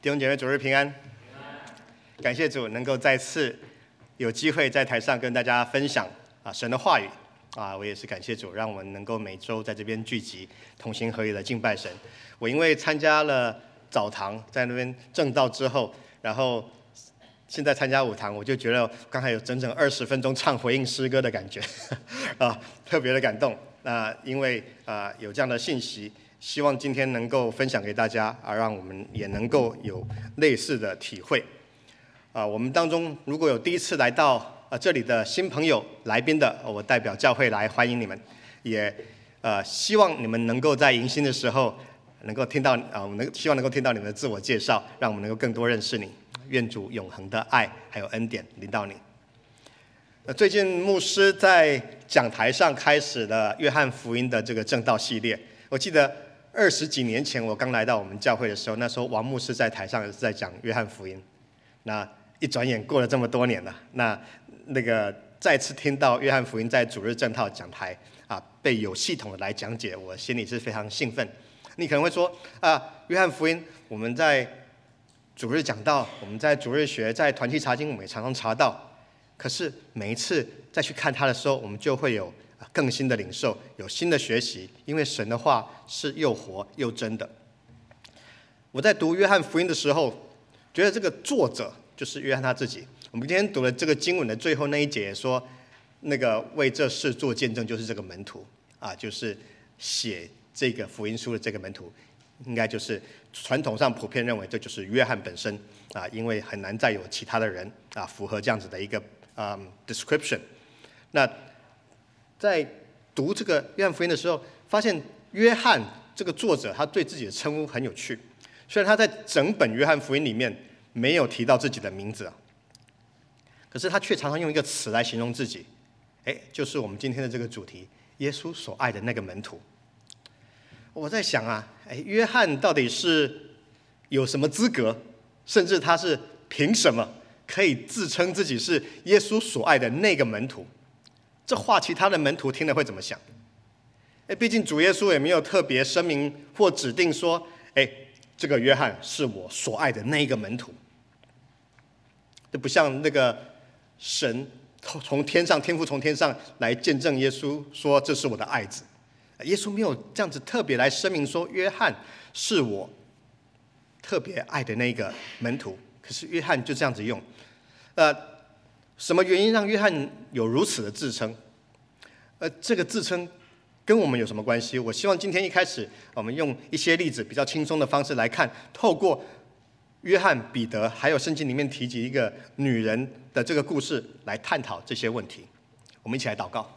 弟兄姐妹，主日平安。感谢主能够再次有机会在台上跟大家分享神的话语我也是感谢主，让我们能够每周在这边聚集，同心合意的敬拜神。我因为参加了早堂，在那边正道之后，然后现在参加午堂，我就觉得刚才有整整20分钟唱回应诗歌的感觉特别的感动。因为有这样的信息，希望今天能够分享给大家让我们也能够有类似的体会。我们当中如果有第一次来到这里的新朋友、来宾的，我代表教会来欢迎你们，也希望你们能够在迎新的时候能够听到希望能够听到你们的自我介绍，让我们能够更多认识你。愿主永恒的爱还有恩典临到你。最近牧师在讲台上开始了约翰福音的这个正道系列。我记得20几年前我刚来到我们教会的时候，那时候王牧师在台上是在讲约翰福音。那一转眼过了这么多年了，那个再次听到约翰福音在主日正道讲台被有系统的来讲解，我心里是非常兴奋。你可能会说约翰福音我们在主日讲道，我们在主日学，在团契查经我们也常常查到，可是每一次再去看它的时候，我们就会有更新的领受，有新的学习，因为神的话是又活又真的。我在读约翰福音的时候，觉得这个作者就是约翰他自己。我们今天读了这个经文的最后那一节说，那个为这事做见证就是这个门徒就是写这个福音书的这个门徒，应该就是传统上普遍认为这就是约翰本身因为很难再有其他的人符合这样子的一个description。那在读这个约翰福音的时候，发现约翰这个作者他对自己的称呼很有趣。虽然他在整本约翰福音里面没有提到自己的名字可是他却常常用一个词来形容自己，就是我们今天的这个主题，耶稣所爱的那个门徒。我在想约翰到底是有什么资格，甚至他是凭什么可以自称自己是耶稣所爱的那个门徒？这话其他的门徒听了会怎么想？毕竟主耶稣也没有特别声明或指定说这个约翰是我所爱的那一个门徒。这不像那个神从天上，天父从天上来见证耶稣说这是我的爱子。耶稣没有这样子特别来声明说约翰是我特别爱的那个门徒，可是约翰就这样子用。什么原因让约翰有如此的自称？这个自称跟我们有什么关系？我希望今天一开始我们用一些例子，比较轻松的方式来看，透过约翰、彼得还有圣经里面提及一个女人的这个故事来探讨这些问题。我们一起来祷告。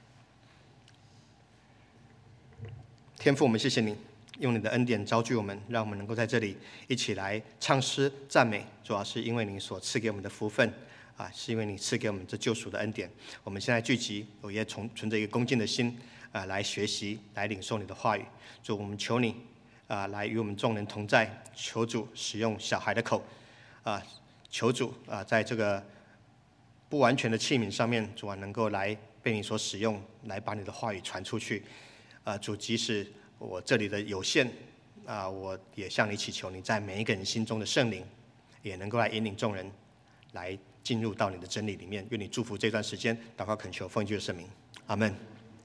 天父，我们谢谢你用你的恩典招聚我们，让我们能够在这里一起来唱诗赞美，主要是因为你所赐给我们的福分是因为你赐给我们这救赎的恩典。我们现在聚集，我也存着一个恭敬的心来学习，来领受你的话语。主，我们求你来与我们众人同在，求主使用小孩的口求主在这个不完全的器皿上面，主能够来被你所使用，来把你的话语传出去。主，即使我这里的有限我也向你祈求，你在每一个人心中的圣灵也能够来引领众人来进入到你的真理里面。愿你祝福这段时间，祷告恳求奉基督的圣名，阿们。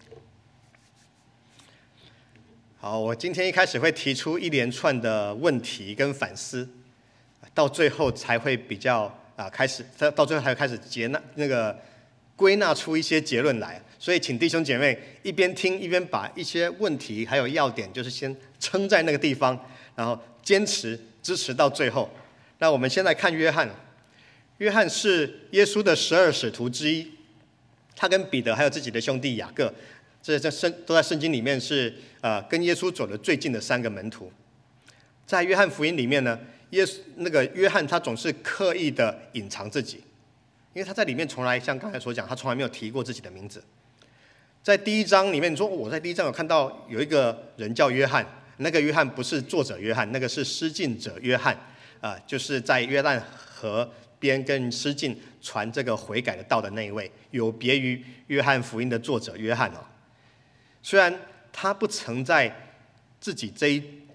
好，我今天一开始会提出一连串的问题跟反思，到最后才会比较到最后才会开始归纳出一些结论来。所以请弟兄姐妹一边听一边把一些问题还有要点就是先撑在那个地方，然后坚持支持到最后。那我们先来看约翰。约翰是耶稣的12使徒之一，他跟彼得还有自己的兄弟雅各，都在圣经里面是跟耶稣走得最近的3个门徒。在约翰福音里面呢，约翰他总是刻意的隐藏自己，因为他在里面从来像刚才所讲，他从来没有提过自己的名字。在第1章里面说，我在第1章有看到有一个人叫约翰，那个约翰不是作者约翰，那个是施浸者约翰就是在约旦河边跟施浸传这个悔改的道的那一位，有别于约翰福音的作者约翰虽然他不曾在自己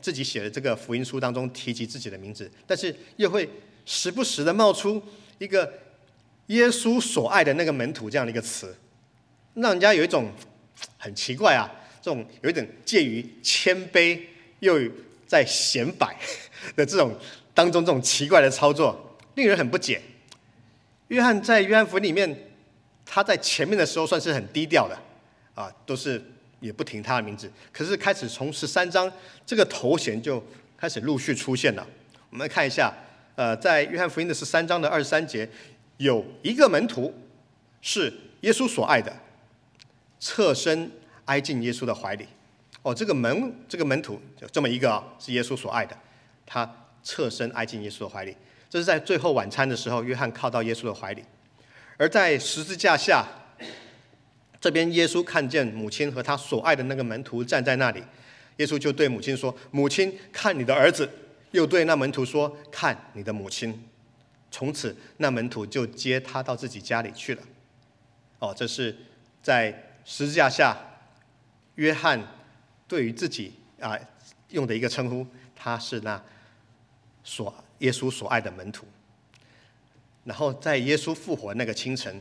自己写的这个福音书当中提及自己的名字，但是又会时不时的冒出一个耶稣所爱的那个门徒这样的一个词，让人家有一种很奇怪啊，这种有一点介于谦卑又在显摆的这种当中，这种奇怪的操作，令人很不解。约翰在约翰福音里面，他在前面的时候算是很低调的啊，都是也不提他的名字。可是开始从13章，这个头衔就开始陆续出现了。我们来看一下，在约翰福音的13章的23节，有一个门徒是耶稣所爱的，侧身挨进耶稣的怀里。这个门徒有这么一个是耶稣所爱的，他侧身挨进耶稣的怀里。这是在最后晚餐的时候，约翰靠到耶稣的怀里。而在十字架下，这边耶稣看见母亲和他所爱的那个门徒站在那里，耶稣就对母亲说：“母亲，看你的儿子。”又对那门徒说：“看你的母亲。”从此，那门徒就接他到自己家里去了。这是在十字架下，约翰对于自己用的一个称呼，他是那耶稣所爱的门徒。然后在耶稣复活那个清晨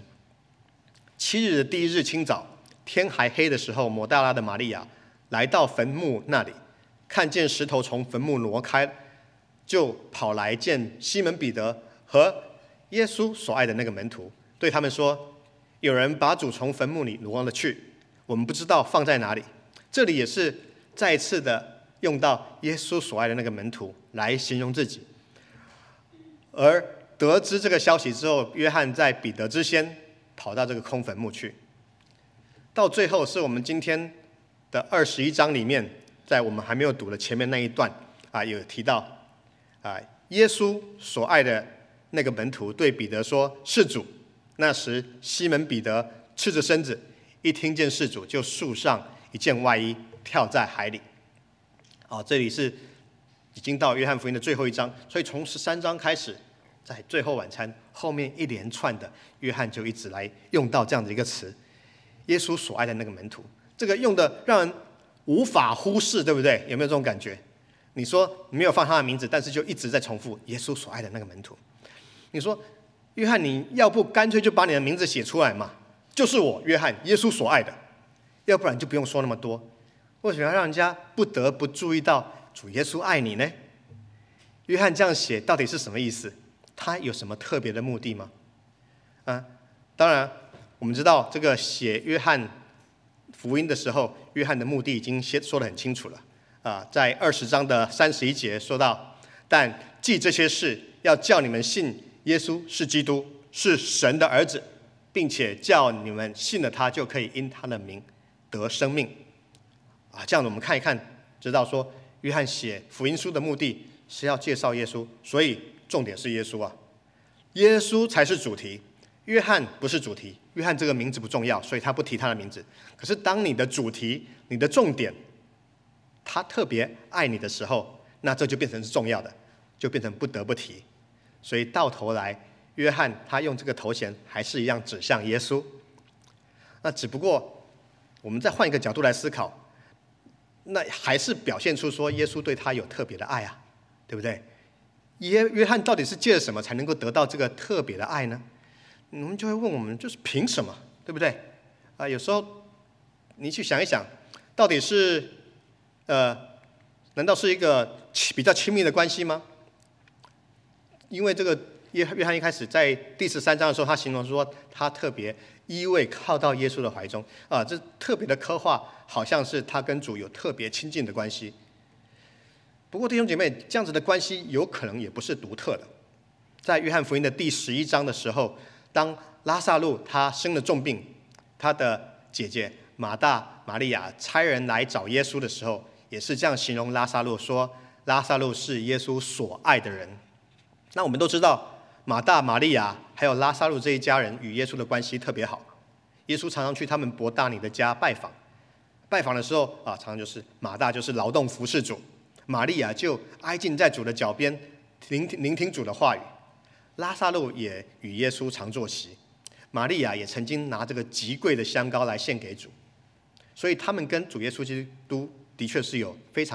，7日的第1日清早，天还黑的时候，抹大拉的玛利亚来到坟墓那里，看见石头从坟墓挪开，就跑来见西门彼得和耶稣所爱的那个门徒，对他们说：“有人把主从坟墓里挪了去，我们不知道放在哪里。”这里也是再一次的用到耶稣所爱的那个门徒来形容自己。而得知这个消息之后，约翰在彼得之先跑到这个空坟墓去。到最后是我们今天的21章里面，在我们还没有读的前面那一段有提到耶稣所爱的那个门徒对彼得说：“是主。”那时西门彼得赤着身子，一听见是主，就束上一件外衣，跳在海里。这里是已经到约翰福音的最后一章，所以从13章开始，在最后晚餐后面一连串的，约翰就一直来用到这样的一个词，耶稣所爱的那个门徒，这个用的让人无法忽视，对不对？有没有这种感觉？你说你没有放他的名字，但是就一直在重复耶稣所爱的那个门徒。你说约翰，你要不干脆就把你的名字写出来嘛？就是我约翰，耶稣所爱的，要不然就不用说那么多。为什么要让人家不得不注意到主耶稣爱你呢？约翰这样写到底是什么意思？他有什么特别的目的吗？当然我们知道这个写约翰福音的时候，约翰的目的已经说得很清楚了在20章的31节说到：“但记这些事，要叫你们信耶稣是基督，是神的儿子，并且叫你们信了他，就可以因他的名得生命。”这样子我们看一看，知道说约翰写福音书的目的是要介绍耶稣，所以重点是耶稣耶稣才是主题，约翰不是主题。约翰这个名字不重要，所以他不提他的名字。可是当你的主题、你的重点，他特别爱你的时候，那这就变成是重要的，就变成不得不提。所以到头来，约翰他用这个头衔还是一样指向耶稣。那只不过我们再换一个角度来思考，那还是表现出说耶稣对他有特别的爱对不对？约翰到底是借了什么才能够得到这个特别的爱呢？我们就会问我们，就是凭什么，对不对？有时候你去想一想，到底是难道是一个比较亲密的关系吗？因为这个约翰一开始在第13章的时候，他形容说他特别依偎靠到耶稣的怀中这特别的刻画，好像是他跟主有特别亲近的关系。不过弟兄姐妹，这样子的关系有可能也不是独特的。在约翰福音的第11章的时候，当拉撒路他生了重病，他的姐姐玛利亚差人来找耶稣的时候，也是这样形容拉撒路，说拉撒路是耶稣所爱的人。那我们都知道，玛利亚还有拉撒路这一家人与耶稣的关系特别好，耶稣常常去他们伯大尼的家拜访。拜访的时候常常就是马大就是劳动服侍主，玛利亚就挨近在主的脚边聆听主的话语。拉撒路也与耶稣常坐席，玛利亚也曾经拿这个极贵的香膏来献给主，所以他们跟主耶稣基督的确是有非常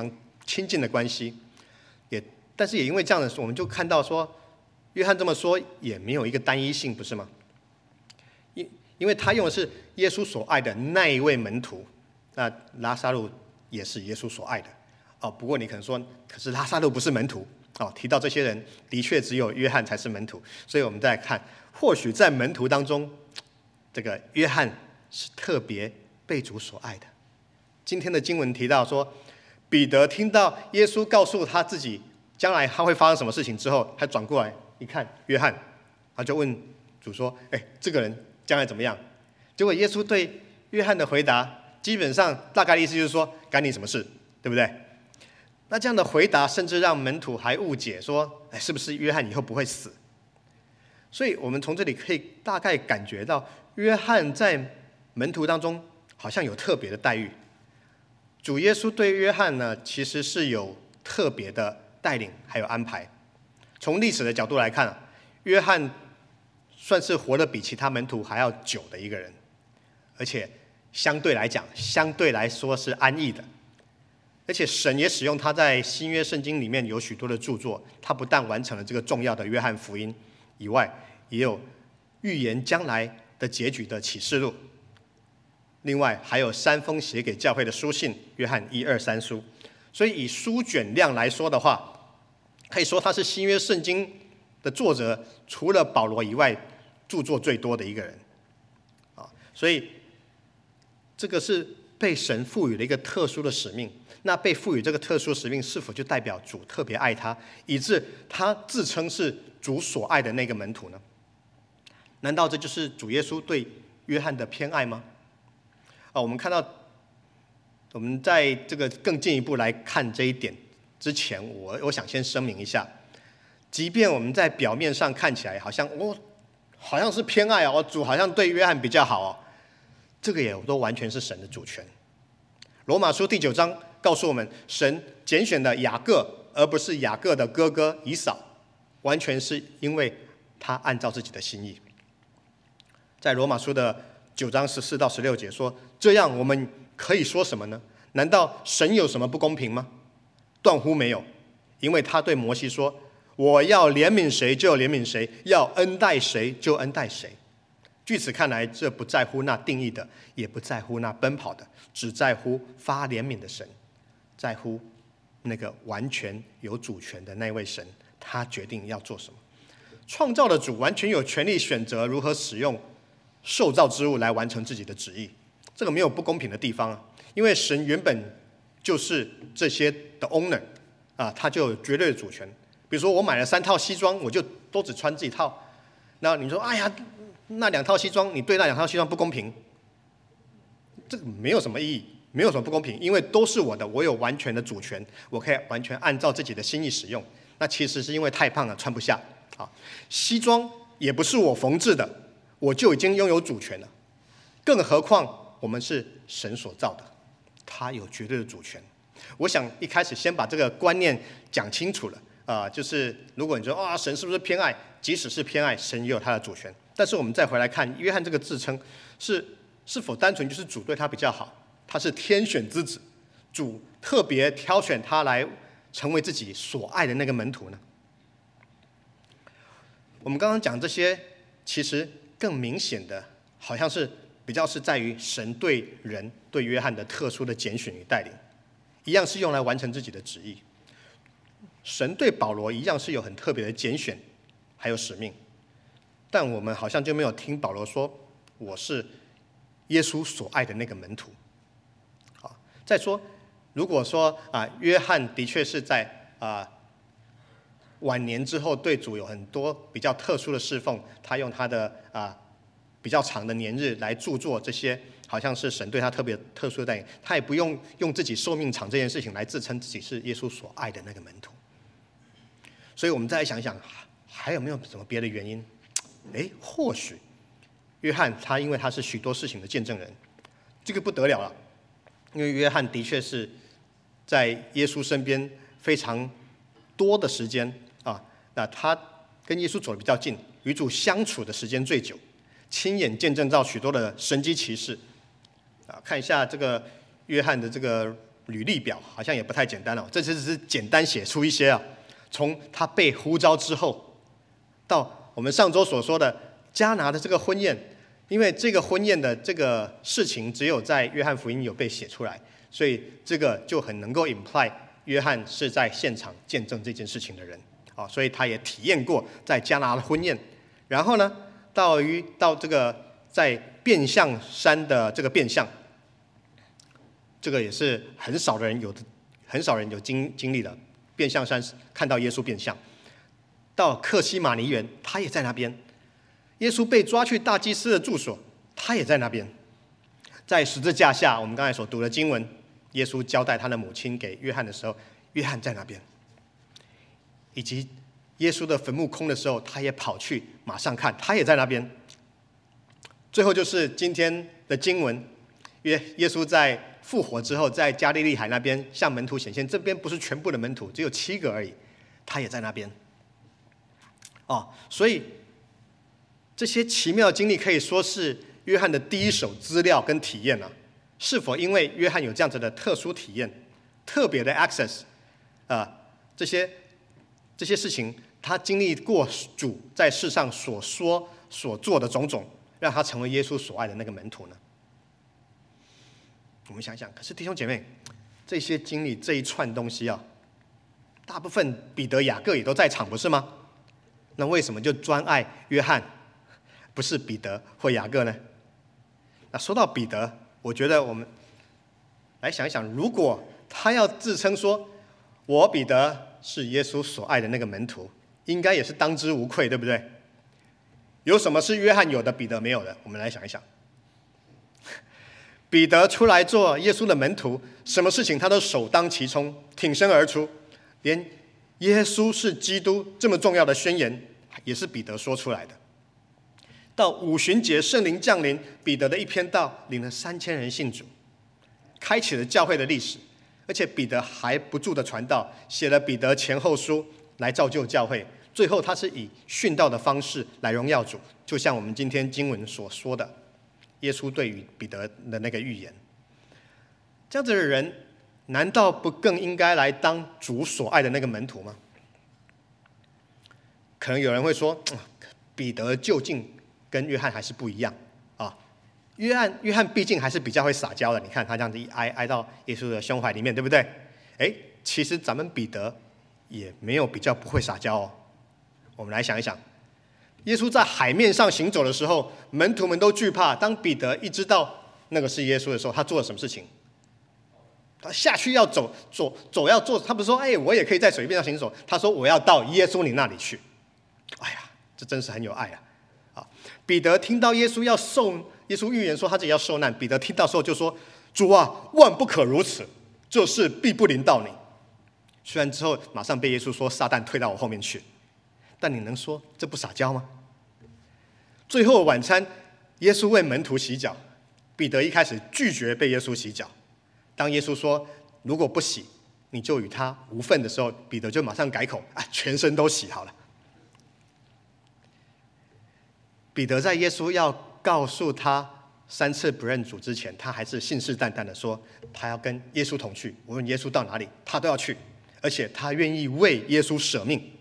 亲近的关系。但是也因为这样的，我们就看到说，约翰这么说也没有一个单一性，不是吗？因为他用的是耶稣所爱的那一位门徒，那拉撒路也是耶稣所爱的。不过你可能说，可是拉撒路不是门徒。提到这些人，的确只有约翰才是门徒。所以我们再来看，或许在门徒当中，这个约翰是特别被主所爱的。今天的经文提到说，彼得听到耶稣告诉他自己将来他会发生什么事情之后，他转过来一看约翰，他就问主说：“这个人将来怎么样？”结果耶稣对约翰的回答，基本上大概的意思就是说：“干你什么事？对不对？”那这样的回答，甚至让门徒还误解说：“是不是约翰以后不会死？”所以我们从这里可以大概感觉到，约翰在门徒当中好像有特别的待遇。主耶稣对约翰呢，其实是有特别的带领还有安排。从历史的角度来看，约翰算是活得比其他门徒还要久的一个人，而且相对来说是安逸的。而且神也使用他在新约圣经里面有许多的著作，他不但完成了这个重要的约翰福音以外，也有预言将来的结局的启示录，另外还有3封写给教会的书信，约翰1、2、3书。所以以书卷量来说的话，可以说他是新约圣经的作者除了保罗以外著作最多的一个人。所以这个是被神赋予了一个特殊的使命。那被赋予这个特殊使命，是否就代表主特别爱他，以致他自称是主所爱的那个门徒呢？难道这就是主耶稣对约翰的偏爱吗？我们看到，我们在这个更进一步来看这一点之前，我想先声明一下，即便我们在表面上看起来好像是偏爱主好像对约翰比较好这个也都完全是神的主权。罗马书第9章告诉我们，神拣选了雅各，而不是雅各的哥哥以扫，完全是因为他按照自己的心意。在罗马书的9章14到16节说：“这样我们可以说什么呢？难道神有什么不公平吗？断乎没有，因为他对摩西说：我要怜悯谁就怜悯谁，要恩待谁就恩待谁。据此看来，这不在乎那定义的，也不在乎那奔跑的，只在乎发怜悯的神，在乎那个完全有主权的那位神，他决定要做什么。创造的主完全有权利选择如何使用受造之物来完成自己的旨意，这个没有不公平的地方因为神原本就是这些的 owner 他就有绝对的主权。比如说我买了3套西装，我就都只穿这一套，那你说哎呀，那2套西装你对那2套西装不公平，这个没有什么意义，没有什么不公平，因为都是我的，我有完全的主权，我可以完全按照自己的心意使用。那其实是因为太胖了穿不下西装也不是我缝制的，我就已经拥有主权了，更何况我们是神所造的，他有绝对的主权。我想一开始先把这个观念讲清楚了就是如果你说神是不是偏爱，即使是偏爱，神也有他的主权。但是我们再回来看约翰这个自称是否单纯就是主对他比较好，他是天选之子，主特别挑选他来成为自己所爱的那个门徒呢？我们刚刚讲这些，其实更明显的好像是比较是在于神对人对约翰的特殊的拣选与带领，一样是用来完成自己的旨意。神对保罗一样是有很特别的拣选还有使命，但我们好像就没有听保罗说我是耶稣所爱的那个门徒。再说如果说约翰的确是在晚年之后对主有很多比较特殊的侍奉，他用他的比较长的年日来著作这些好像是神对他特别特殊的带领，他也不用自己寿命长这件事情来自称自己是耶稣所爱的那个门徒。所以我们再来想想还有没有什么别的原因？或许约翰他因为他是许多事情的见证人，这个不得了了，因为约翰的确是在耶稣身边非常多的时间那他跟耶稣走得比较近，与主相处的时间最久，亲眼见证到许多的神迹奇事看一下这个约翰的这个履历表，好像也不太简单这只是简单写出一些从他被呼召之后，到我们上周所说的迦拿的这个婚宴，因为这个婚宴的这个事情只有在约翰福音有被写出来，所以这个就很能够 imply 约翰是在现场见证这件事情的人所以他也体验过在迦拿的婚宴。然后呢，到这个在变相山的这个变相，这个也是很少人有经历的。变相山看到耶稣变相，到客西马尼园，他也在那边。耶稣被抓去大祭司的住所，他也在那边。在十字架下，我们刚才所读的经文，耶稣交代他的母亲给约翰的时候，约翰在那边。以及耶稣的坟墓空的时候，他也跑去马上看，他也在那边。最后就是今天的经文，耶稣在复活之后，在加利利海那边向门徒显现，这边不是全部的门徒，只有7个而已，他也在那边。所以这些奇妙的经历可以说是约翰的第一手资料跟体验是否因为约翰有这样子的特殊体验、特别的 access 这些事情，他经历过主在世上所说所做的种种，让他成为耶稣所爱的那个门徒呢？我们想想，可是弟兄姐妹，这些经历这一串东西大部分彼得、雅各也都在场，不是吗？那为什么就专爱约翰，不是彼得或雅各呢？那说到彼得，我觉得我们来想一想，如果他要自称说我彼得是耶稣所爱的那个门徒，应该也是当之无愧，对不对？有什么是约翰有的彼得没有的？我们来想一想。彼得出来做耶稣的门徒，什么事情他都首当其冲，挺身而出，连耶稣是基督这么重要的宣言也是彼得说出来的。到五旬节圣灵降临，彼得的一篇道领了3000人信主，开启了教会的历史。而且彼得还不住的传道，写了彼得前后书来造就教会。最后他是以殉道的方式来荣耀主，就像我们今天经文所说的耶稣对于彼得的那个预言。这样子的人难道不更应该来当主所爱的那个门徒吗？可能有人会说，彼得究竟跟约翰还是不一样约翰毕竟还是比较会撒娇的，你看他这样子一挨到耶稣的胸怀里面，对不对？其实咱们彼得也没有比较不会撒娇我们来想一想，耶稣在海面上行走的时候，门徒们都惧怕。当彼得一知道那个是耶稣的时候，他做了什么事情？他下去要走要做，他不是说我也可以在水面上行走，他说我要到耶稣你那里去。这真是很有爱彼得听到耶稣预言说他自己要受难，彼得听到时候就说：主啊，万不可如此，这事必不临到你。虽然之后马上被耶稣说撒旦退到我后面去，但你能说这不撒娇吗？最后晚餐，耶稣为门徒洗脚，彼得一开始拒绝被耶稣洗脚。当耶稣说如果不洗你就与他无份的时候，彼得就马上改口，全身都洗好了。彼得在耶稣要告诉他3次不认主之前，他还是信誓旦旦的说他要跟耶稣同去，无论耶稣到哪里他都要去，而且他愿意为耶稣舍命。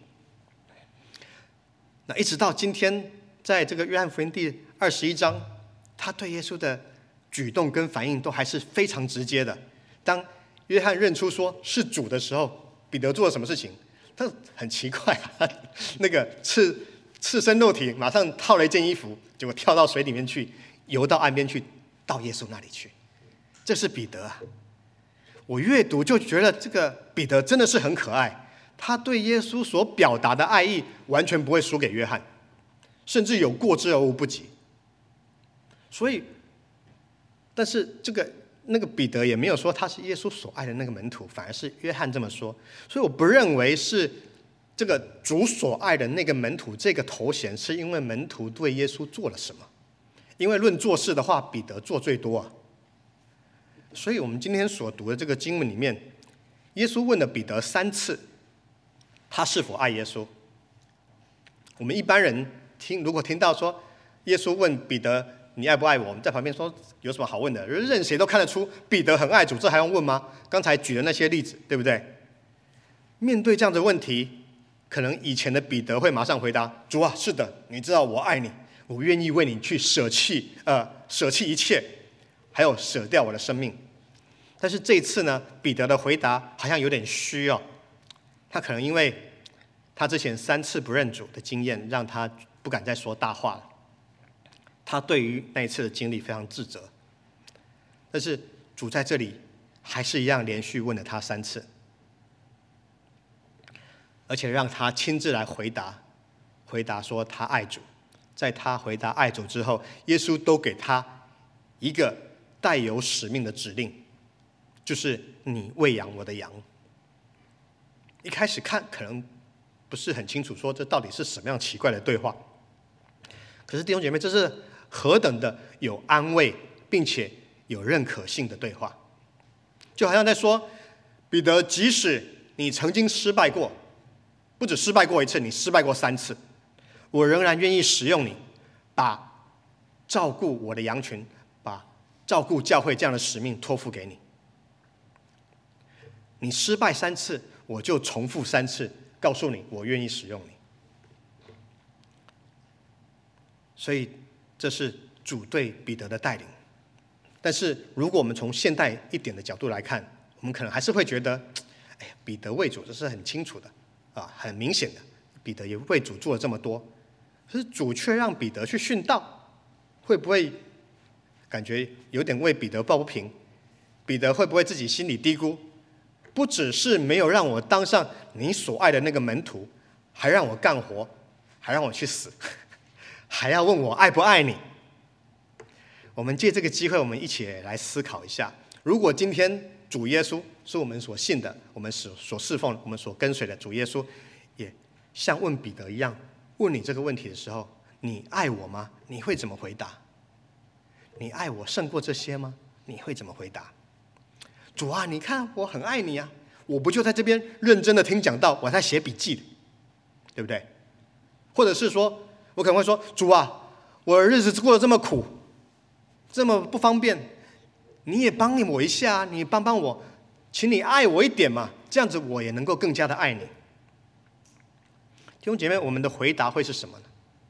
那一直到今天，在这个约翰福音第21章，他对耶稣的举动跟反应都还是非常直接的。当约翰认出说是主的时候，彼得做了什么事情？他很奇怪那个赤身裸体，马上套了一件衣服，结果跳到水里面去，游到岸边去，到耶稣那里去。这是彼得我阅读就觉得这个彼得真的是很可爱，他对耶稣所表达的爱意完全不会输给约翰，甚至有过之而无不及。所以，但是那个彼得也没有说他是耶稣所爱的那个门徒，反而是约翰这么说。所以我不认为是这个主所爱的那个门徒这个头衔是因为门徒对耶稣做了什么，因为论做事的话，彼得做最多所以我们今天所读的这个经文里面，耶稣问了彼得3次他是否爱耶稣。我们一般人如果听到说耶稣问彼得你爱不爱我？我们在旁边说有什么好问的？任谁都看得出彼得很爱主，这还用问吗？刚才举的那些例子，对不对？面对这样的问题，可能以前的彼得会马上回答：主啊，是的，你知道我爱你，我愿意为你去舍弃一切，还有舍掉我的生命。但是这一次呢，彼得的回答好像有点虚哦。他可能因为他之前3次不认主的经验，让他不敢再说大话了。他对于那一次的经历非常自责。但是主在这里还是一样连续问了他3次，而且让他亲自来回答说他爱主。在他回答爱主之后，耶稣都给他一个带有使命的指令，就是你喂养我的羊。一开始看可能不是很清楚，说这到底是什么样奇怪的对话。可是弟兄姐妹，这是何等的有安慰并且有认可性的对话，就好像在说，彼得，即使你曾经失败过，不止失败过1次，你失败过3次，我仍然愿意使用你，把照顾我的羊群，把照顾教会这样的使命托付给你。你失败3次，我就重复3次，告诉你我愿意使用你。所以这是主对彼得的带领。但是如果我们从现代一点的角度来看，我们可能还是会觉得，彼得为主这是很清楚的很明显的，彼得也为主做了这么多，可是主却让彼得去殉道，会不会感觉有点为彼得抱不平？彼得会不会自己心里嘀咕，不只是没有让我当上你所爱的那个门徒，还让我干活，还让我去死，还要问我爱不爱你？我们借这个机会，我们一起来思考一下，如果今天主耶稣是我们所信的，我们所侍奉、我们所跟随的主耶稣，也像问彼得一样问你这个问题的时候，你爱我吗？你会怎么回答？你爱我胜过这些吗？你会怎么回答？主啊，你看我很爱你啊，我不就在这边认真的听讲道，我在写笔记的，对不对？或者是说，我可能会说，主啊，我的日子过得这么苦，这么不方便，你也帮我一下，你帮帮我，请你爱我一点嘛，这样子我也能够更加的爱你。弟兄姐妹，我们的回答会是什么呢？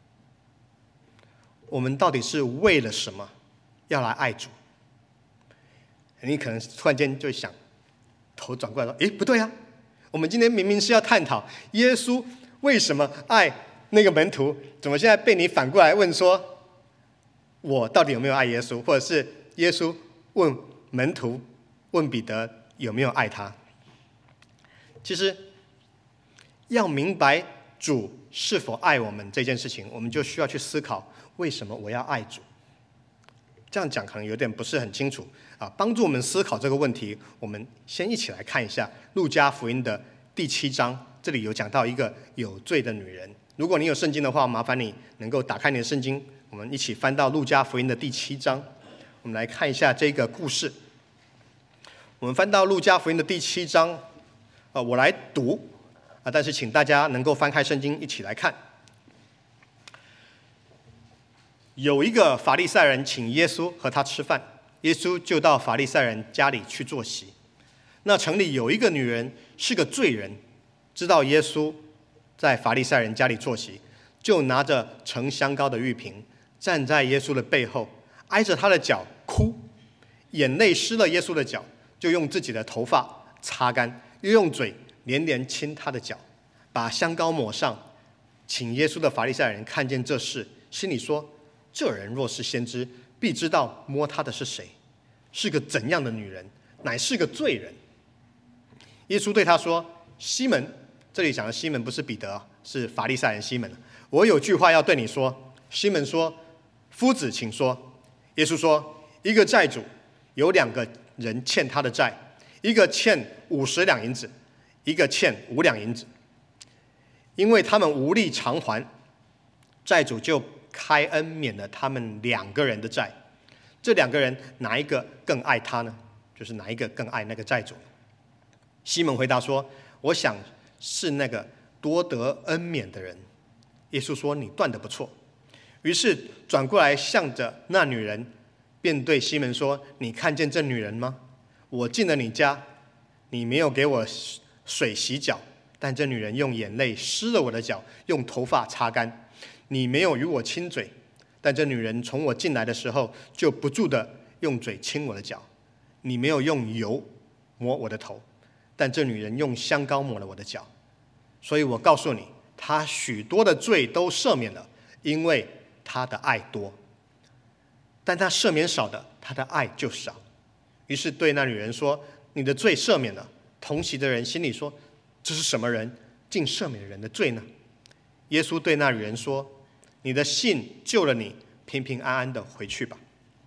我们到底是为了什么要来爱主？你可能突然间就想，头转过来说，不对啊，我们今天明明是要探讨耶稣为什么爱那个门徒，怎么现在被你反过来问说，我到底有没有爱耶稣？或者是耶稣问门徒，问彼得有没有爱他？其实要明白主是否爱我们这件事情，我们就需要去思考，为什么我要爱主？这样讲可能有点不是很清楚帮助我们思考这个问题，我们先一起来看一下路加福音的第7章，这里有讲到一个有罪的女人。如果你有圣经的话，麻烦你能够打开你的圣经，我们一起翻到路加福音的第7章，我们来看一下这个故事。我们翻到路加福音的第7章，我来读但是请大家能够翻开圣经一起来看。有一个法利赛人请耶稣和他吃饭，耶稣就到法利赛人家里去坐席。那城里有一个女人是个罪人，知道耶稣在法利赛人家里坐席，就拿着盛香膏的玉瓶，站在耶稣的背后，挨着他的脚哭，眼泪湿了耶稣的脚，就用自己的头发擦干，又用嘴连连亲他的脚，把香膏抹上。请耶稣的法利赛人看见这事，心里说，这人若是先知，必知道摸他的是谁，是个怎样的女人，乃是个罪人。耶稣对他说，西门，这里讲的西门不是彼得，是法利赛人西门，我有句话要对你说。西门说，夫子请说。耶稣说，一个债主有2个人欠他的债，一个欠50两银子，一个欠5两银子。因为他们无力偿还，债主就开恩免了他们2个人的债。这2个人哪一个更爱他呢？就是哪一个更爱那个债主？西门回答说，我想是那个多得恩免的人。耶稣说，你断得不错。 于是转过来向着那女人，便对西门说：你看见这女人吗？我进了你家，你没有给我水洗脚，但这女人用眼泪湿了我的脚，用头发擦干。你没有与我亲嘴，但这女人从我进来的时候就不住地用嘴亲我的脚。你没有用油抹我的头，但这女人用香膏抹了我的脚。所以我告诉你，她许多的罪都赦免了，因为她的爱多；但她赦免少的，她的爱就少。于是对那女人说：你的罪赦免了。同席的人心里说：这是什么人，竟赦免人的罪呢？耶稣对那女人说：你的信救了你，平平安安的回去吧。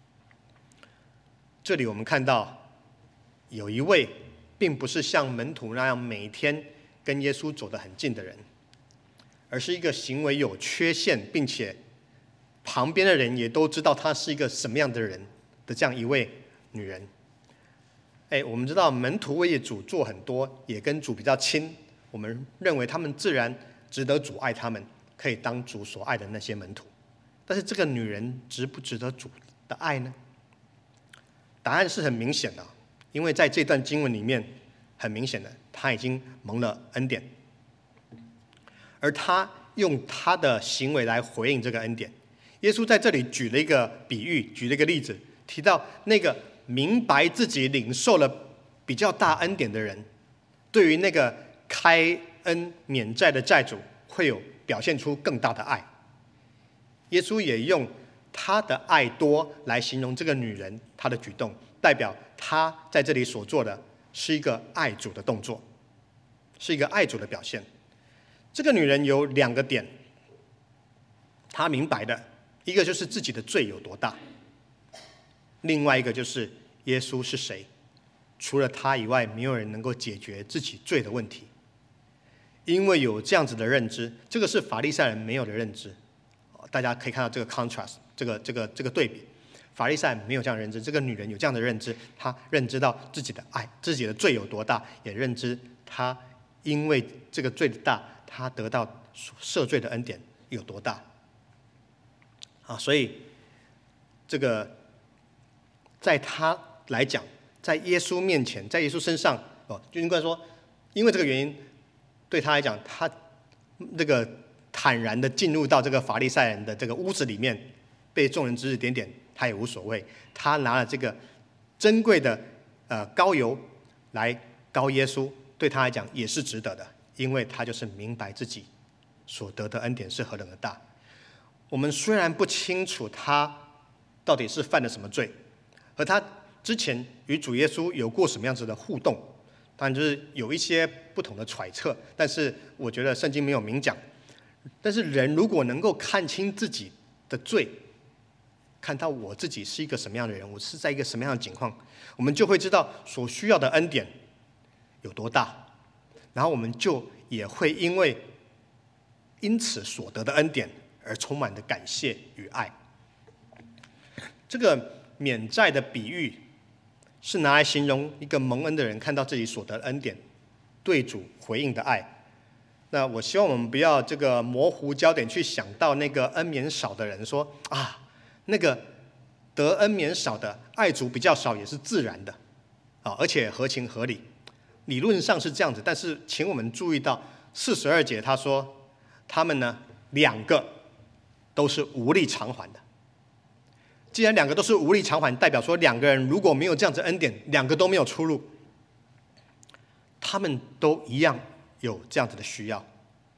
这里我们看到有一位并不是像门徒那样每天跟耶稣走得很近的人，而是一个行为有缺陷，并且旁边的人也都知道他是一个什么样的人的这样一位女人。我们知道门徒为主做很多，也跟主比较亲，我们认为他们自然值得主爱他们，可以当主所爱的那些门徒。但是这个女人值不值得主的爱呢？答案是很明显的，因为在这段经文里面，很明显的，她已经蒙了恩典，而她用她的行为来回应这个恩典。耶稣在这里举了一个比喻，举了一个例子，提到那个明白自己领受了比较大恩典的人，对于那个开恩免债的债主，会有表现出更大的爱。耶稣也用他的爱多来形容这个女人，她的举动代表她在这里所做的是一个爱主的动作，是一个爱主的表现。这个女人有2个点，她明白的，一个就是自己的罪有多大，另外一个就是耶稣是谁，除了他以外，没有人能够解决自己罪的问题。因为有这样子的认知，这个是法利赛人没有的认知。大家可以看到这个 contrast， 这个对比。法利赛人没有这样的认知，这个女人有这样的认知，她认知到自己的爱，自己的罪有多大，也认知她因为这个罪的大，她得到赦罪的恩典有多大。所以这个在她来讲，在耶稣面前，在耶稣身上，就应该说，因为这个原因，对她来讲，她这个坦然的进入到这个法利赛人的这个屋子里面，被众人指指点点，他也无所谓。他拿了这个珍贵的膏油来膏耶稣，对他来讲也是值得的，因为他就是明白自己所得的恩典是何等的大。我们虽然不清楚他到底是犯了什么罪，和他之前与主耶稣有过什么样子的互动，当然就是有一些不同的揣测，但是我觉得圣经没有明讲。但是人如果能够看清自己的罪，看到我自己是一个什么样的人，我是在一个什么样的境况，我们就会知道所需要的恩典有多大，然后我们就也会因此所得的恩典而充满的感谢与爱。这个免债的比喻是拿来形容一个蒙恩的人看到自己所得的恩典，对主回应的爱。那我希望我们不要这个模糊焦点去想到那个恩免少的人，说那个得恩免少的爱主比较少也是自然的而且合情合理，理论上是这样子。但是请我们注意到42节他说他们呢2个都是无力偿还的。既然2个都是无力偿还，代表说2个人如果没有这样子恩典，2个都没有出路，他们都一样有这样子的需要。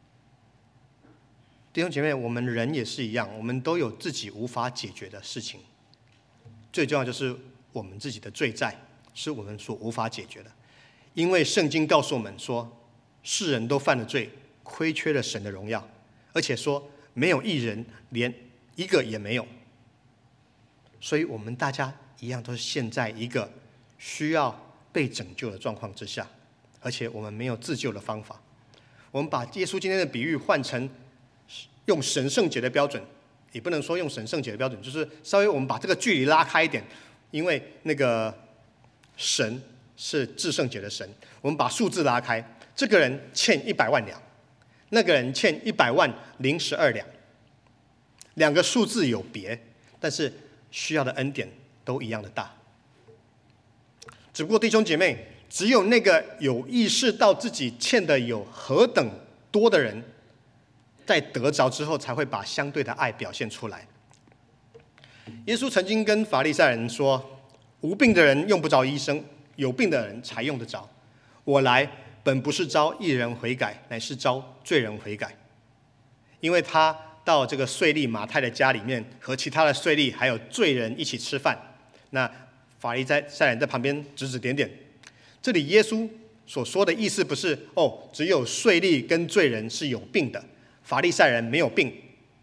弟兄姐妹，我们人也是一样，我们都有自己无法解决的事情。最重要就是我们自己的罪债是我们所无法解决的，因为圣经告诉我们说，世人都犯了罪，亏缺了神的荣耀，而且说没有一人，连一个也没有。所以我们大家一样都是陷在一个需要被拯救的状况之下，而且我们没有自救的方法。我们把耶稣今天的比喻换成用神圣节的标准，也不能说用神圣节的标准，就是稍微我们把这个距离拉开一点，因为那个神是至圣节的神，我们把数字拉开，这个人欠100万两，那个人欠100万012两， 两个数字有别，但是需要的恩典都一样的大。只不过弟兄姐妹，只有那个有意识到自己欠的有何等多的人，在得着之后才会把相对的爱表现出来。耶稣曾经跟法利赛人说，无病的人用不着医生，有病的人才用得着。我来本不是招义人悔改，乃是招罪人悔改。因为他到这个税吏马太的家里面，和其他的税吏还有罪人一起吃饭，那法利赛人在旁边指指点点。这里耶稣所说的意思不是只有税吏跟罪人是有病的，法利赛人没有病，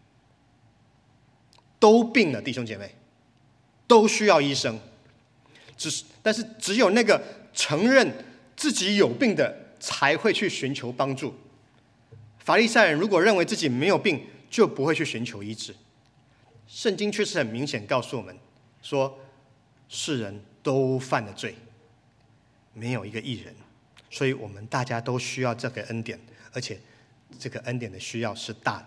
都病了，弟兄姐妹，都需要医生。但是只有那个承认自己有病的才会去寻求帮助。法利赛人如果认为自己没有病，就不会去寻求医治。圣经确实很明显告诉我们说，世人都犯了罪，没有一个义人，所以我们大家都需要这个恩典，而且这个恩典的需要是大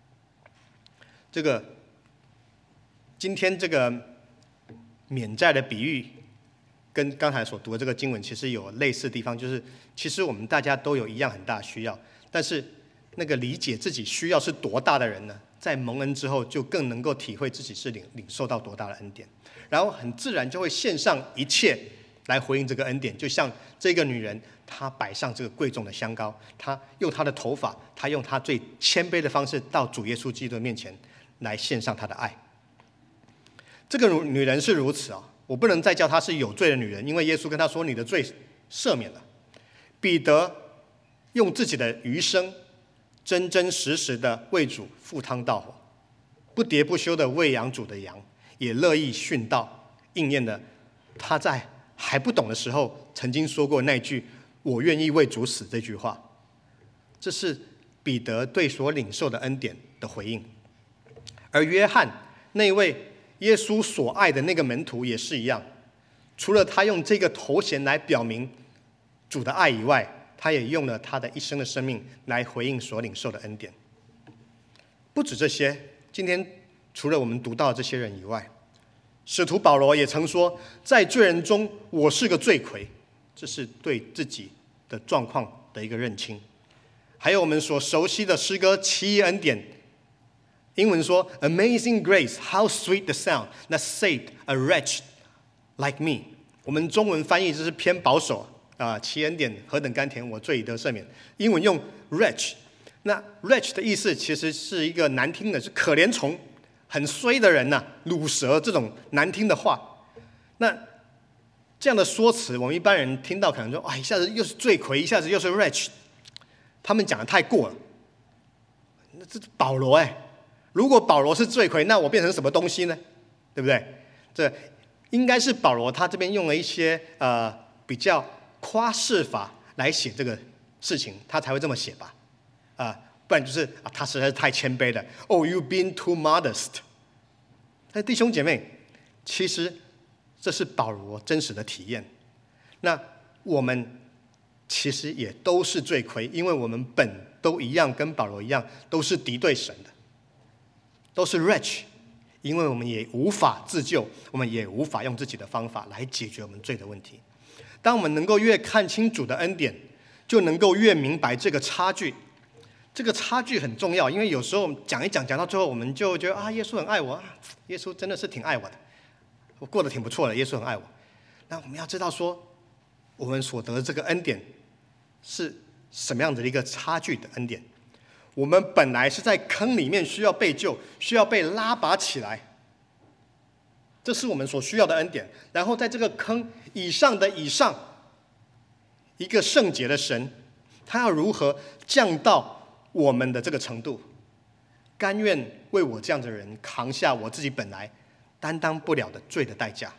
的。今天这个免债的比喻跟刚才所读的这个经文其实有类似的地方，就是其实我们大家都有一样很大的需要，但是那个理解自己需要是多大的人呢，在蒙恩之后就更能够体会自己是领受到多大的恩典，然后很自然就会献上一切来回应这个恩典。就像这个女人，她摆上这个贵重的香膏，她用她的头发，她用她最谦卑的方式到主耶稣基督的面前来献上她的爱。这个女人是如此我不能再叫她是有罪的女人，因为耶稣跟她说你的罪赦免了。彼得用自己的余生真真实实的为主赴汤蹈火，不喋不休的喂养主的羊，也乐意殉道，应验了他在还不懂的时候曾经说过那句我愿意为主死这句话。这是彼得对所领受的恩典的回应。而约翰那位耶稣所爱的那个门徒也是一样，除了他用这个头衔来表明主的爱以外，他也用了他的一生的生命来回应所领受的恩典。不止这些，今天除了我们读到的这些人以外，使徒保罗也曾说，在罪人中我是个罪魁，这是对自己的状况的一个认清。还有我们所熟悉的诗歌奇异恩典，英文说 Amazing Grace, how sweet the sound that saved a wretch like me。 我们中文翻译就是偏保守奇恩典何等甘甜，我罪已得赦免。英文用 wretch， 那 wretch 的意思其实是一个难听的，是可怜虫，很衰的人鲁蛇这种难听的话。那这样的说辞，我们一般人听到可能说一下子又是罪魁，一下子又是 wretch， 他们讲的太过了。那这保罗如果保罗是罪魁，那我变成什么东西呢？对不对？这应该是保罗他这边用了一些比较夸饰法来写这个事情，他才会这么写吧？不然就是他实在是太谦卑了。you've been too modest。但弟兄姐妹，其实这是保罗真实的体验。那我们其实也都是罪魁，因为我们本都一样，跟保罗一样，都是敌对神的，都是 wretch， 因为我们也无法自救，我们也无法用自己的方法来解决我们罪的问题。当我们能够越看清主的恩典，就能够越明白这个差距。这个差距很重要，因为有时候讲一讲，讲到最后，我们就觉得耶稣很爱我耶稣真的是挺爱我的，我过得挺不错的，耶稣很爱我。那我们要知道说，我们所得的这个恩典是什么样子的一个差距的恩典。我们本来是在坑里面需要被救，需要被拉拔起来，这是我们所需要的恩典。然后在这个坑以上的以上，一个圣洁的神，他要如何降到我们的这个程度，甘愿为我这样的人扛下我自己本来担当不了的罪的代价。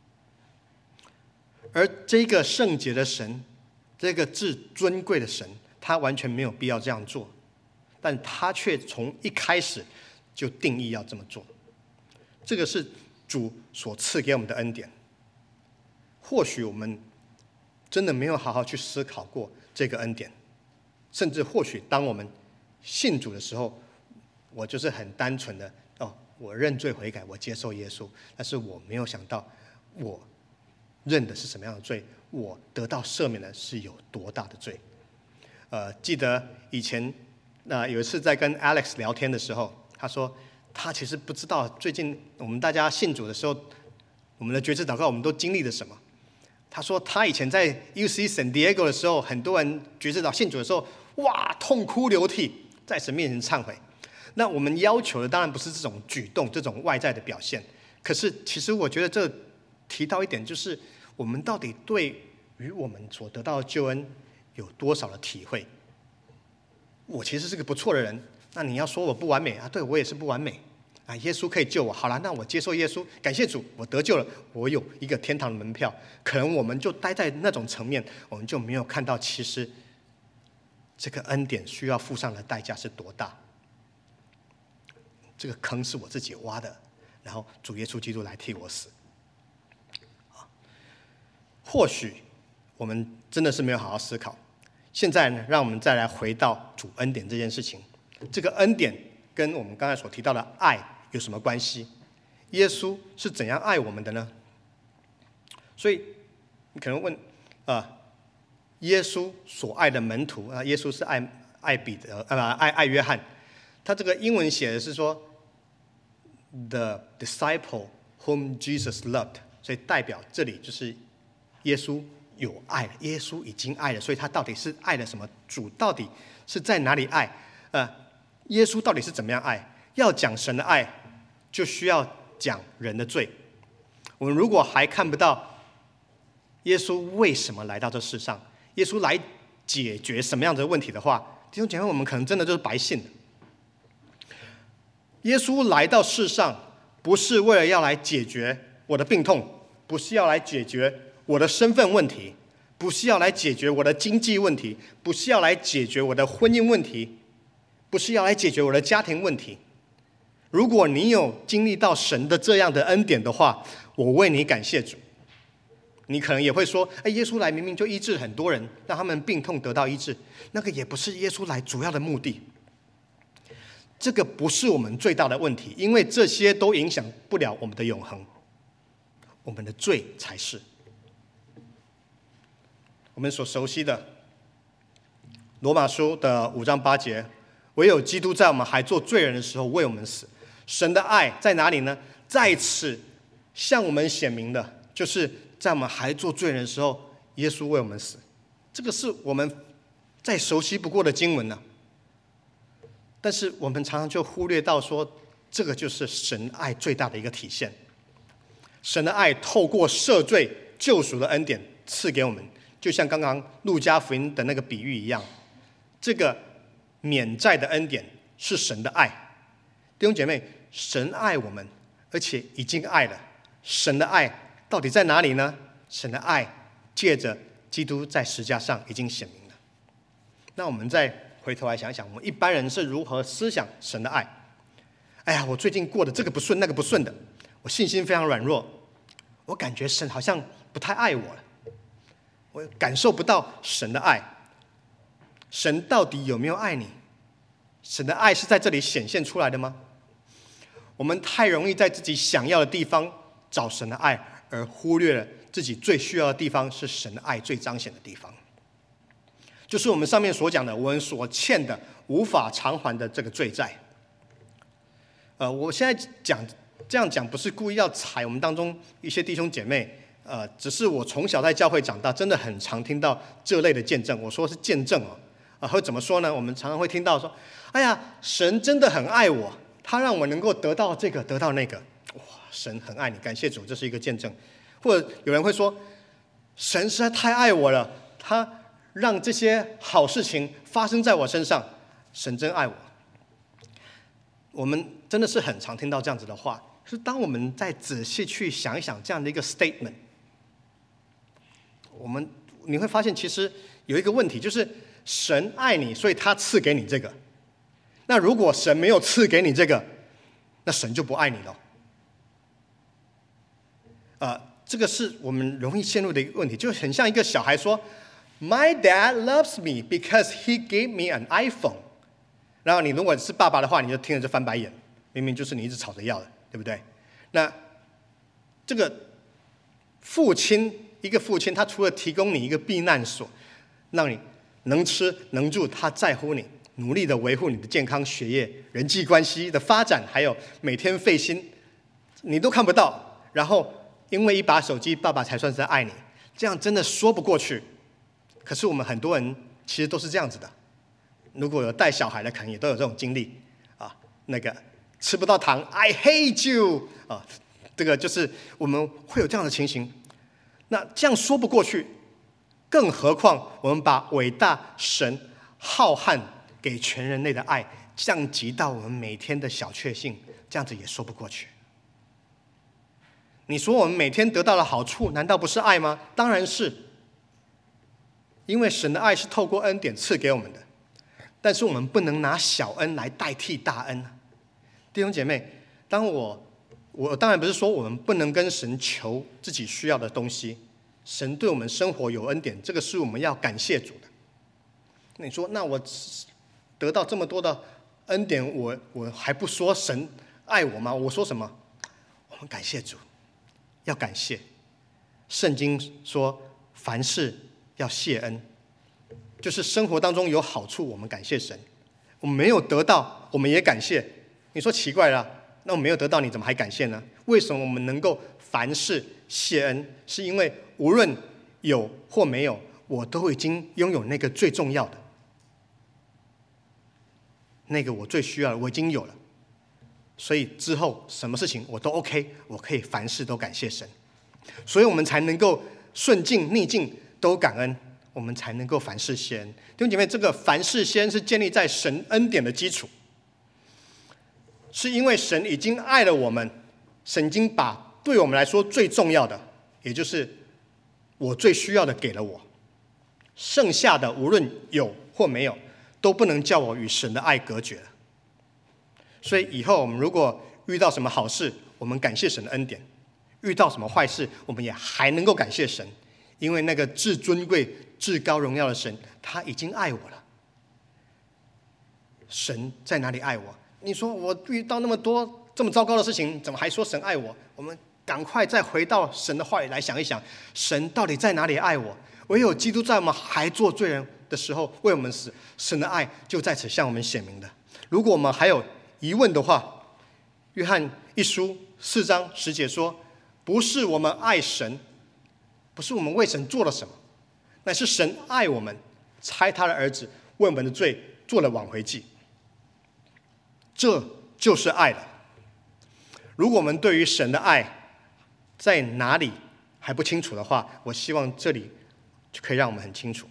而这个圣洁的神，这个至尊贵的神，他完全没有必要这样做，但他却从一开始就定义要这么做。这个是主所赐给我们的恩典。或许我们真的没有好好去思考过这个恩典，甚至或许当我们信主的时候，我就是很单纯的我认罪悔改，我接受耶稣，但是我没有想到我认的是什么样的罪，我得到赦免的是有多大的罪。记得以前有一次在跟 Alex 聊天的时候，他说他其实不知道最近我们大家信主的时候，我们的决志祷告我们都经历了什么。他说他以前在 UC San Diego 的时候，很多人决志信主的时候，哇，痛哭流涕，在神面前忏悔。那我们要求的当然不是这种举动，这种外在的表现。可是其实我觉得这提到一点，就是我们到底对于我们所得到的救恩有多少的体会？我其实是个不错的人，那你要说我不完美啊？对，我也是不完美啊。耶稣可以救我，好了，那我接受耶稣，感谢主，我得救了，我有一个天堂的门票。可能我们就待在那种层面，我们就没有看到其实这个恩典需要付上的代价是多大。这个坑是我自己挖的，然后主耶稣基督来替我死。或许我们真的是没有好好思考。现在呢，让我们再来回到主恩典这件事情。这个恩典跟我们刚才所提到的爱有什么关系？耶稣是怎样爱我们的呢？所以你可能问耶稣所爱的门徒耶稣是爱彼得爱约翰，他这个英文写的是说 The disciple whom Jesus loved， 所以代表这里就是耶稣有爱了，耶稣已经爱了，所以他到底是爱了什么？主到底是在哪里爱？耶稣到底是怎么样爱？要讲神的爱，就需要讲人的罪。我们如果还看不到耶稣为什么来到这世上，耶稣来解决什么样的问题的话，弟兄姐妹，我们可能真的就是白信了。耶稣来到世上，不是为了要来解决我的病痛，不是要来解决我的身份问题，不是要来解决我的经济问题，不是要来解决我的婚姻问题，不是要来解决我的家庭问题。如果你有经历到神的这样的恩典的话，我为你感谢主。你可能也会说，耶稣来明明就医治很多人，让他们病痛得到医治，那个也不是耶稣来主要的目的。这个不是我们最大的问题，因为这些都影响不了我们的永恒，我们的罪才是。我们所熟悉的罗马书的5章8节，唯有基督在我们还做罪人的时候为我们死。神的爱在哪里呢？在此向我们显明的，就是在我们还做罪人的时候，耶稣为我们死。这个是我们再熟悉不过的经文了。但是我们常常就忽略到说，这个就是神爱最大的一个体现。神的爱透过赦罪救赎的恩典赐给我们，就像刚刚路加福音的那个比喻一样，这个免债的恩典是神的爱。弟兄姐妹，神爱我们，而且已经爱了。神的爱到底在哪里呢？神的爱借着基督在十架上已经显明了。那我们再回头来想想，我们一般人是如何思想神的爱？我最近过得这个不顺那个不顺的，我信心非常软弱，我感觉神好像不太爱我了，我感受不到神的爱。神到底有没有爱你？神的爱是在这里显现出来的吗？我们太容易在自己想要的地方找神的爱，而忽略了自己最需要的地方是神的爱最彰显的地方，就是我们上面所讲的，我们所欠的无法偿还的这个罪债。我现在这样讲不是故意要踩我们当中一些弟兄姐妹，只是我从小在教会长大，真的很常听到这类的见证。我说是见证或怎么说呢？我们常常会听到说，神真的很爱我，他让我能够得到这个得到那个，哇，神很爱你，感谢主，这是一个见证。或者有人会说，神实在太爱我了，他让这些好事情发生在我身上，神真爱我。我们真的是很常听到这样子的话，是当我们再仔细去想一想这样的一个 statement， 你会发现其实有一个问题，就是神爱你，所以他赐给你这个。那如果神没有赐给你这个，那神就不爱你了。这个是我们容易陷入的一个问题，就很像一个小孩说 My dad loves me because he gave me an iPhone。然后你如果是爸爸的话，你就听着就翻白眼。 明明就是你一直吵着要的，对不对？那这个父亲，一个父亲，他除了提供你一个避难所，让你能吃能住，他在乎你，努力的维护你的健康、学业、人际关系的发展，还有每天费心，你都看不到。然后因为一把手机，爸爸才算是爱你，这样真的说不过去。可是我们很多人其实都是这样子的。如果有带小孩的，可能也都有这种经历啊。那个吃不到糖 ，I hate you 啊，这个就是我们会有这样的情形。那这样说不过去，更何况我们把伟大神浩瀚给全人类的爱降级到我们每天的小确幸，这样子也说不过去。你说我们每天得到的好处，难道不是爱吗？当然是，因为神的爱是透过恩典赐给我们的。但是我们不能拿小恩来代替大恩。弟兄姐妹，我当然不是说我们不能跟神求自己需要的东西，神对我们生活有恩典，这个是我们要感谢主的。你说，那我得到这么多的恩典，我还不说神爱我吗？我说什么？我们感谢主，要感谢。圣经说，凡事要谢恩。就是生活当中有好处，我们感谢神；我们没有得到，我们也感谢。你说奇怪了，那我没有得到，你怎么还感谢呢？为什么我们能够凡事谢恩？是因为无论有或没有，我都已经拥有那个最重要的，那个我最需要的，我已经有了。所以之后什么事情我都 OK， 我可以凡事都感谢神。所以我们才能够顺境逆境都感恩。我们才能够凡事谢恩。弟兄姐妹，这个凡事谢恩是建立在神恩典的基础，是因为神已经爱了我们，神已经把对我们来说最重要的，也就是我最需要的给了我，剩下的无论有或没有，都不能叫我与神的爱隔绝了。所以以后我们如果遇到什么好事，我们感谢神的恩典；遇到什么坏事，我们也还能够感谢神，因为那个至尊贵、至高荣耀的神，他已经爱我了。神在哪里爱我？你说我遇到那么多这么糟糕的事情，怎么还说神爱我？我们赶快再回到神的话语来想一想，神到底在哪里爱我？唯有基督在我们还做罪人的时候为我们死，神的爱就在此向我们显明的。如果我们还有疑问的话，约翰一书4章10节说，不是我们爱神，不是我们为神做了什么，乃是神爱我们，差他的儿子为我们的罪做了挽回祭。这就是爱了。如果我们对于神的爱在哪里还不清楚的话，我希望这里就可以让我们很清楚。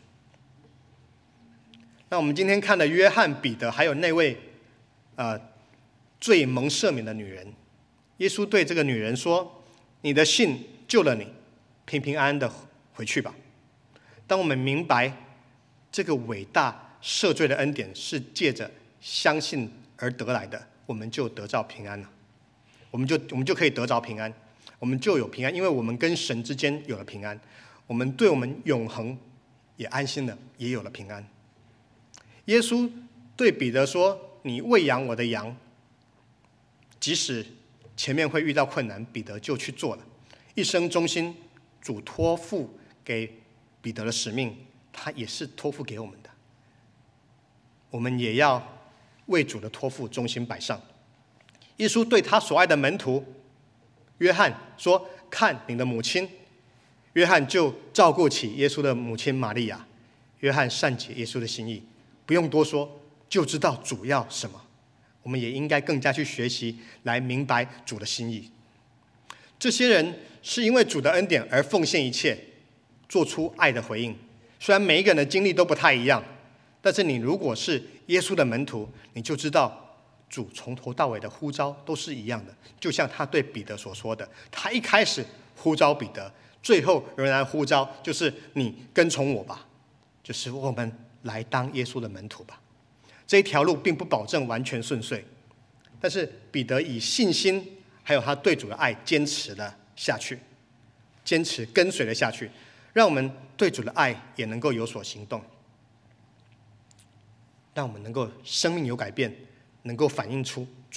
那我们今天看的约翰、彼得，还有那位罪蒙赦免的女人，耶稣对这个女人说：“你的信救了你，平平安安的回去吧。”当我们明白这个伟大赦罪的恩典是借着相信而得来的，我们就得着平安了。我们就可以得着平安，我们就有平安，因为我们跟神之间有了平安，我们对我们永恒也安心了，也有了平安。耶稣对彼得说：“你喂养我的羊。”即使前面会遇到困难，彼得就去做了。一生忠心，主托付给彼得的使命，他也是托付给我们的。我们也要为主的托付忠心摆上。耶稣对他所爱的门徒约翰说：“看你的母亲。”约翰就照顾起耶稣的母亲玛利亚。约翰善解耶稣的心意，不用多说，就知道主要什么。我们也应该更加去学习，来明白主的心意。这些人是因为主的恩典而奉献一切，做出爱的回应。虽然每一个人的经历都不太一样，但是你如果是耶稣的门徒，你就知道主从头到尾的呼召都是一样的。就像他对彼得所说的，他一开始呼召彼得，最后仍然呼召，就是你跟从我吧，就是我们来当耶稣的门徒吧。这一条路并不保证完全顺遂，但是彼得以信心还有他对主的爱坚持了下去，坚持跟随了下去，让我们对主的爱也能够有所行动，让我们能够生命有改变，能够反映出主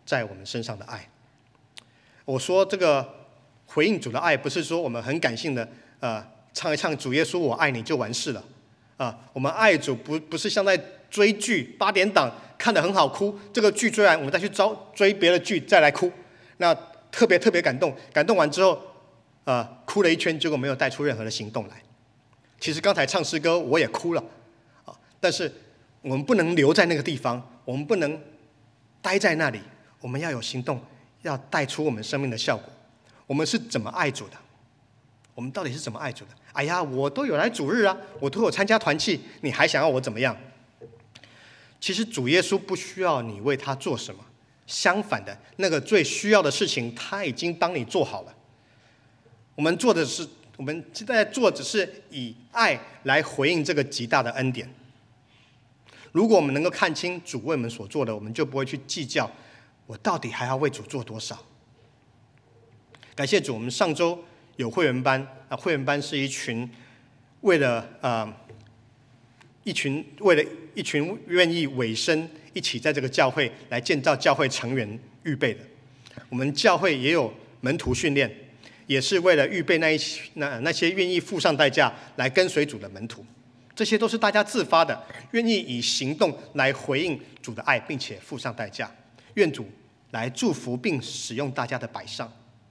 在我们身上的爱。我说这个回应主的爱，不是说我们很感性的唱一唱主耶稣我爱你就完事了我们爱主不是像在追剧8点档看得很好哭，这个剧追完我们再去追别的剧再来哭，那特别感动，感动完之后哭了一圈，结果没有带出任何的行动来。其实刚才唱诗歌我也哭了但是我们不能留在那个地方，我们不能待在那里，我们要有行动，要带出我们生命的效果。我们是怎么爱主的？我们到底是怎么爱主的？哎呀，我都有来主日啊，我都有参加团契，你还想要我怎么样？其实主耶稣不需要你为他做什么，相反的，那个最需要的事情他已经帮你做好了。我们现在做只是以爱来回应这个极大的恩典。如果我们能够看清主为我们所做的，我们就不会去计较我到底还要为主做多少。感谢主，我们上周有会员班会员班是一群为了一群愿意委身一起在这个教会来建造教会成员预备的。我们教会也有门徒训练，也是为了预备那些愿意付上代价来跟随主的门徒。这些都是大家自发的，愿意以行动来回应主的爱，并且付上代价。愿主来祝福并使用大家的摆上。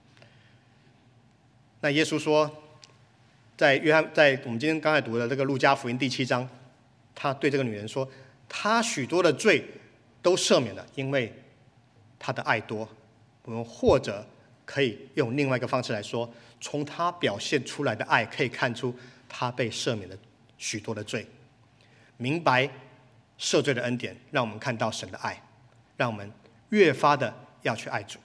那耶稣说，在我们今天刚才读的这个路加福音第7章，他对这个女人说，他许多的罪都赦免了，因为他的爱多。我们或者可以用另外一个方式来说，从他表现出来的爱可以看出他被赦免了许多的罪。明白赦罪的恩典，让我们看到神的爱，让我们越发的要去爱主。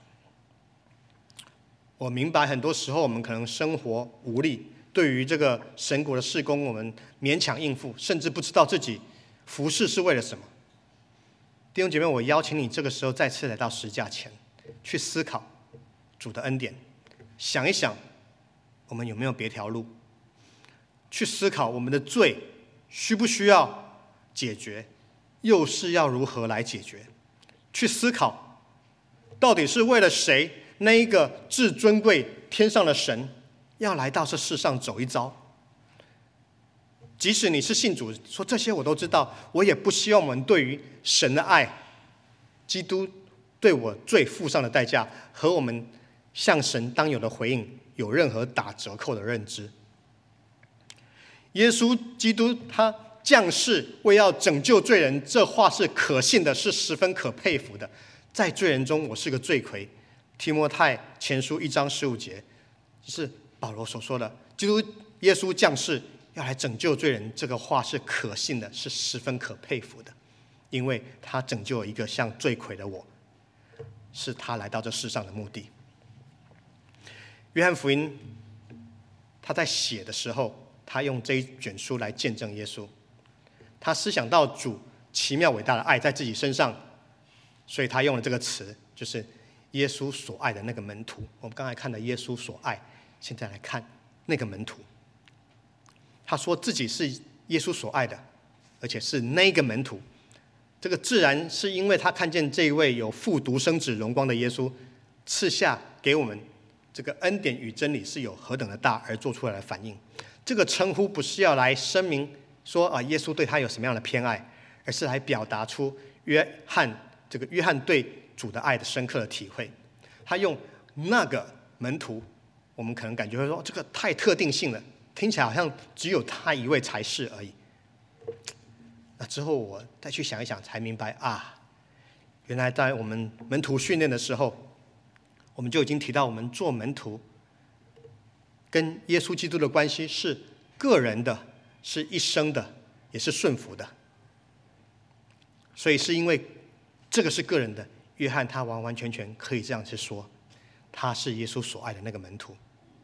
我明白很多时候我们可能生活无力，对于这个神国的事工我们勉强应付，甚至不知道自己服事是为了什么。弟兄姐妹，我邀请你这个时候再次来到十架前，去思考主的恩典，想一想我们有没有别条路，去思考我们的罪需不需要解决，又是要如何来解决，去思考到底是为了谁，那一个至尊贵天上的神要来到这世上走一遭。即使你是信主，说这些我都知道，我也不希望我们对于神的爱，基督对我罪付上的代价和我们向神当有的回应有任何打折扣的认知。耶稣基督他降世为要拯救罪人，这话是可信的，是十分可佩服的。在罪人中我是个罪魁，提摩太前书1章15节，是保罗所说的，基督耶稣降世要来拯救罪人，这个话是可信的，是十分可佩服的，因为他拯救了一个像罪魁的我，是他来到这世上的目的。约翰福音他在写的时候，他用这一卷书来见证耶稣，他思想到主奇妙伟大的爱在自己身上，所以他用了这个词，就是耶稣所爱的那个门徒。我们刚才看了耶稣所爱，现在来看那个门徒。他说自己是耶稣所爱的，而且是那个门徒。这个自然是因为他看见这一位有父独生子荣光的耶稣赐下给我们这个恩典与真理是有何等的大而做出来的反应。这个称呼不是要来声明说耶稣对他有什么样的偏爱，而是来表达出约翰对主的爱的深刻的体会。他用那个门徒，我们可能感觉会说这个太特定性了，听起来好像只有他一位才是而已。那之后我再去想一想，才明白原来在我们门徒训练的时候，我们就已经提到，我们做门徒跟耶稣基督的关系是个人的，是一生的，也是顺服的。所以是因为这个是个人的，约翰他完完全全可以这样去说，他是耶稣所爱的那个门徒。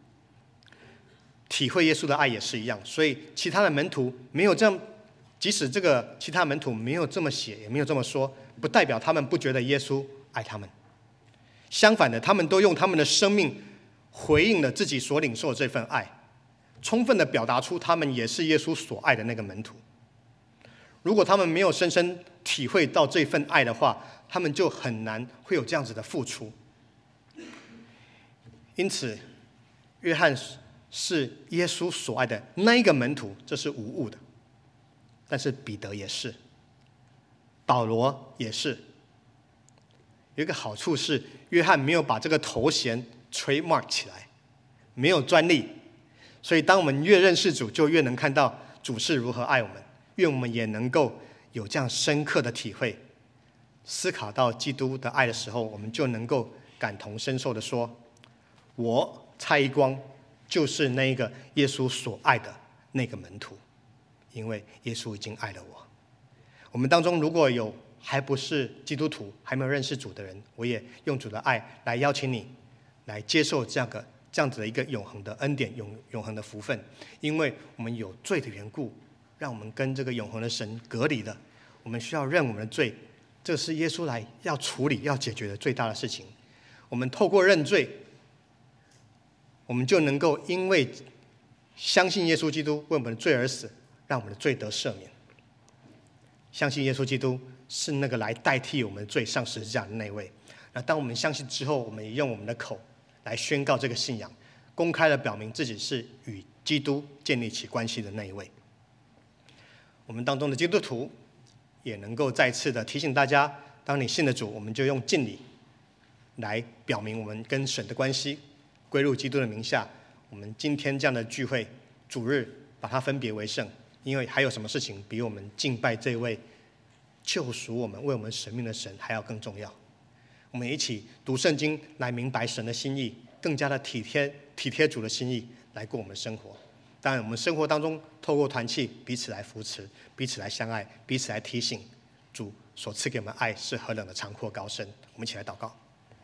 体会耶稣的爱也是一样，所以其他的门徒没有这样，即使这个其他门徒没有这么写，也没有这么说，不代表他们不觉得耶稣爱他们。相反的，他们都用他们的生命回应了自己所领受的这份爱，充分的表达出他们也是耶稣所爱的那个门徒。如果他们没有深深体会到这份爱的话， 他们就很难会有这样子的付出。因此，约翰是耶稣所爱的那一个门徒，这是无误的。但是彼得也是，保罗也是。有一个好处是，约翰没有把这个头衔 trademark 起来，没有专利，所以当我们越认识主，就越能看到主是如何爱我们。愿我们也能够有这样深刻的体会，思考到基督的爱的时候，我们就能够感同身受的说，我蔡一光就是那一个耶稣所爱的那个门徒，因为耶稣已经爱了我。我们当中如果有还不是基督徒，还没有认识主的人，我也用主的爱来邀请你来接受这样子的一个永恒的恩典，永恒的福分。因为我们有罪的缘故，让我们跟这个永恒的神隔离了。我们需要认我们的罪，这是耶稣来要处理要解决的最大的事情。我们透过认罪，我们就能够因为相信耶稣基督为我们的罪而死，让我们的罪得赦免。相信耶稣基督是那个来代替我们的罪上十字架的那位。那当我们相信之后，我们也用我们的口来宣告这个信仰，公开的表明自己是与基督建立起关系的那一位。我们当中的基督徒也能够再次的提醒大家，当你信了主，我们就用敬礼来表明我们跟神的关系，归入基督的名下。我们今天这样的聚会，主日把它分别为圣，因为还有什么事情比我们敬拜这位救赎我们、为我们舍命的神还要更重要？我们一起读圣经，来明白神的心意，更加的体贴主的心意，来过我们的生活。当然，我们生活当中透过团契，彼此来扶持，彼此来相爱，彼此来提醒主所赐给我们爱是何等的长阔高深。我们一起来祷告。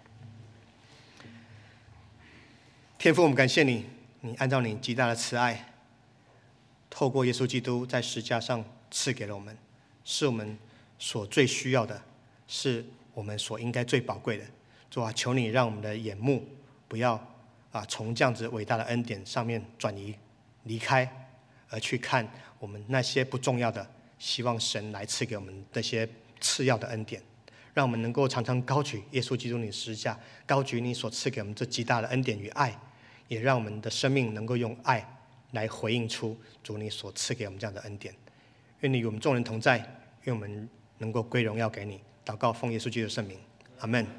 天父，我们感谢你，你按照你极大的慈爱，透过耶稣基督在十字架上赐给了我们，是我们所最需要的，是我们所应该最宝贵的。主啊，求你让我们的眼目不要从这样子伟大的恩典上面转移离开，而去看我们那些不重要的，希望神来赐给我们这些次要的恩典。让我们能够常常高举耶稣基督你的十字架，高举你所赐给我们这极大的恩典与爱，也让我们的生命能够用爱来回应出主你所赐给我们这样的恩典。愿你与我们众人同在，愿我们能够归荣耀给你。祷告奉耶稣基督的圣名，阿们。